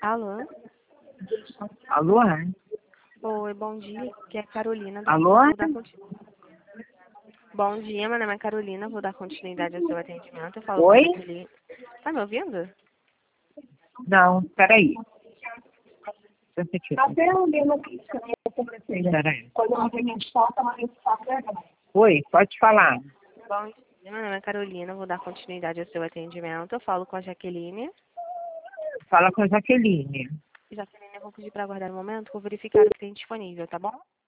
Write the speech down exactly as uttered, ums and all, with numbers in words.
Alô? Alô? Oi, bom dia. Aqui é a Carolina. Alô? Vou dar conti- Bom dia, meu nome é Carolina. Vou dar continuidade ao seu atendimento. Eu falo Oi? com a Jaqueline. Tá me ouvindo? Não, peraí. Peraí. Oi, pode falar. Bom dia, meu nome é Carolina. Vou dar continuidade ao seu atendimento. Eu falo com a Jaqueline. Fala com a Jaqueline. Jaqueline, eu vou pedir para aguardar um momento. Vou verificar o que tem disponível, tá bom?